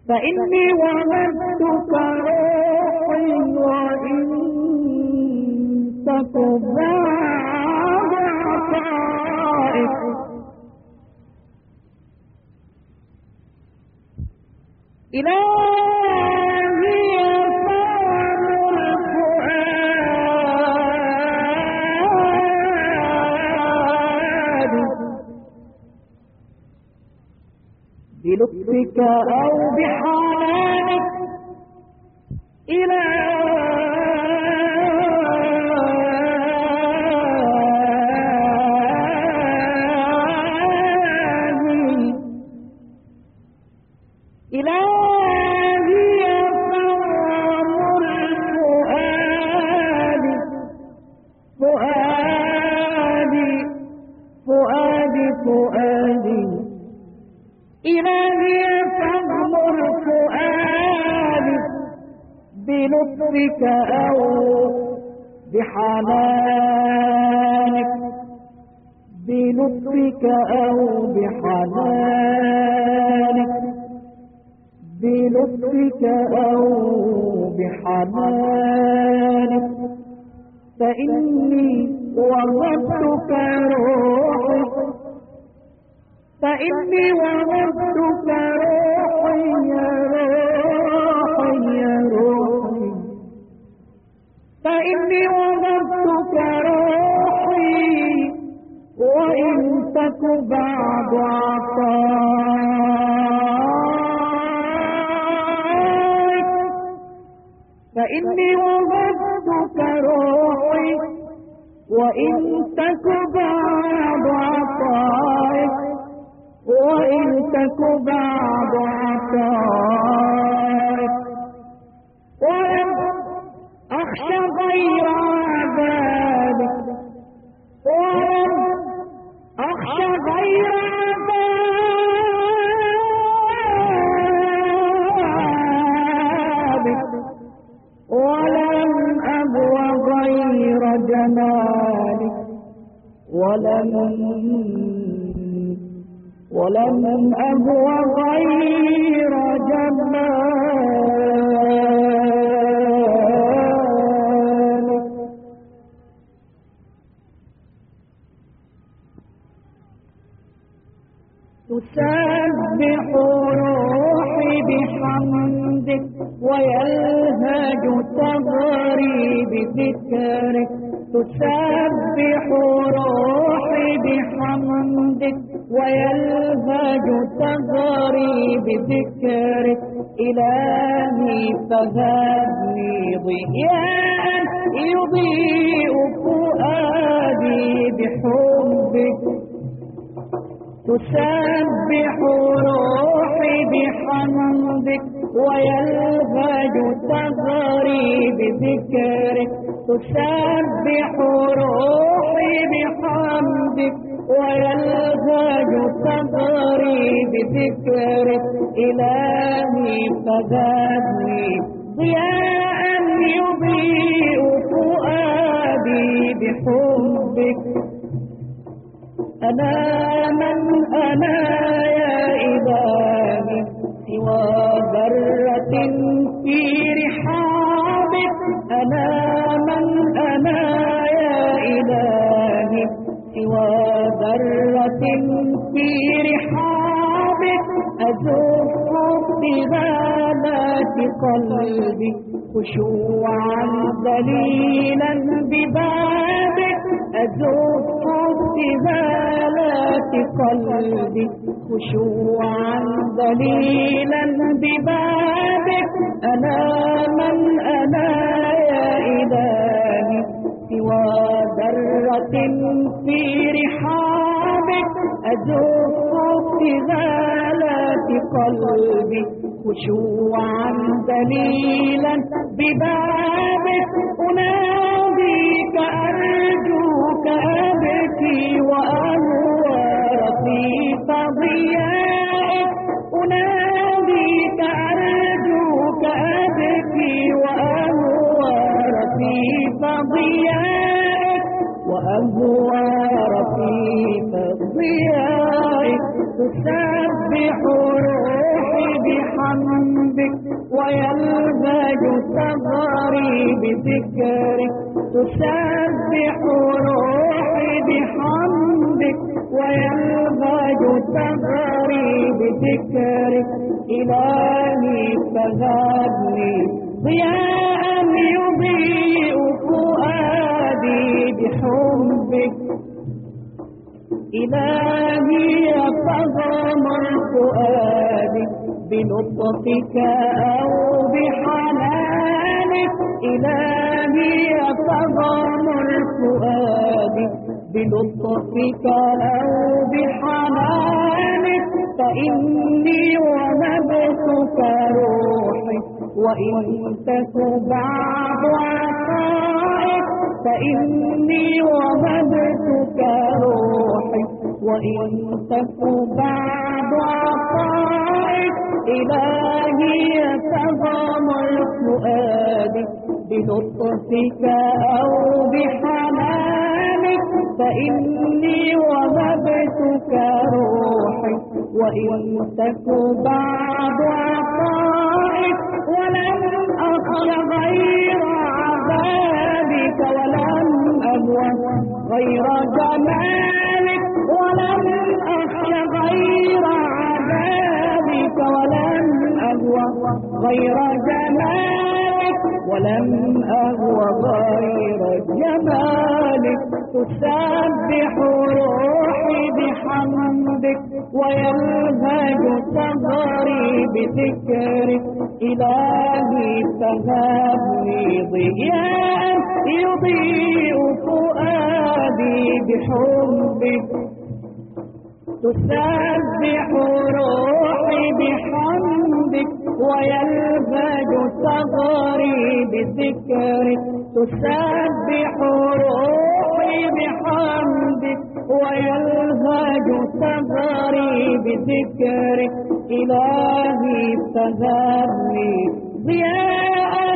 فإني وهبتك روحي وإن تك بعد عطائك إلهي يفهم الفؤاد بلطفك أو بحنانك إلهي يفهم الفؤاد فؤادي إلهي يفهم الفؤاد بلطفك أو بحنانك بلطفك أو بحنانك بلطفك أو بحنانك فإني وهبتك روحي فإني وهبتك روحي يا روحي يا روحي فإني وهبتك روحي وإن تك بعد عطائك فإني وهبتك روحي وإن تك بعد عطائك وإن تك بعد عطائك ولم أخش غير عذابك ولم أخش غير عذابك ولم أبو غير جمالك ولم أبو غير جمالك تسبح روحي بحمدك ويلهج ثغري بذكرك تسبح روحي بحمدك ويلهج ثغري بذكرك إلهي فهبني ضياء يضيء فؤادي بحبك تسبح روحي بحمدك ويلهج ثغري بذكرك تسبح روحي بحمدك ويلهج ثغري بذكرك إلهي فزادني ضياء يضيء فؤادي بحبك أنا من أنا يا إلهي سوى ذرة في رحابك أنا من أنا يا إلهي سوى ذرة في رحابك أزف بذالات قلبي خشوعا ذليلا ببابك أزف بذالات قلبي خشوعا ذليلا ببابك أنا من أنا يا إلهي سوى ذرة في رحابك أزف بذالات قلبي خشوعا ذليلا ببابك أناديك أرجوك أبكي وأهوى رفيق ضيائك أناديك أرجوك أبكي وأهوى رفيق ضيائك وأهوى رفيق ضيائك تسبح روحي بحمد بحمدك ويلهج ثغري بذكرك تسبح روحي بحمدك ويلهج ثغري بذكرك إلهي فهبني ضياء يضيء فؤادي بحبك إلهي فضم الفؤاد بلطفك أو بحنانك إلهي فضم الفؤاد بلطفك أو بحنانك فإني وهبتك روحي وإن تك بعض عطائك فإني وهبتك روحي وإن تك بعض عطائك إلهي فضم الفؤاد بلطفك أو بحنانك فإني وهبتك روحي وإن تك بعض عطائك ولم أخل غير عذابك ولم أهوى غير جمالك ولم أخل غير عذابك ولم أهوى غير جمالك ولم أهوى غير جمالك تسبح روحي بحمدك ويلهج ثغري بذكرك إلهي فهبني ضياء يضيء فؤادي بحبك تسبح روحي بحمدك ويلهج ثغري بذكرك تسبح روحي بحمدك ويلهج ثغري بذكرك إلهي فهبني ضياء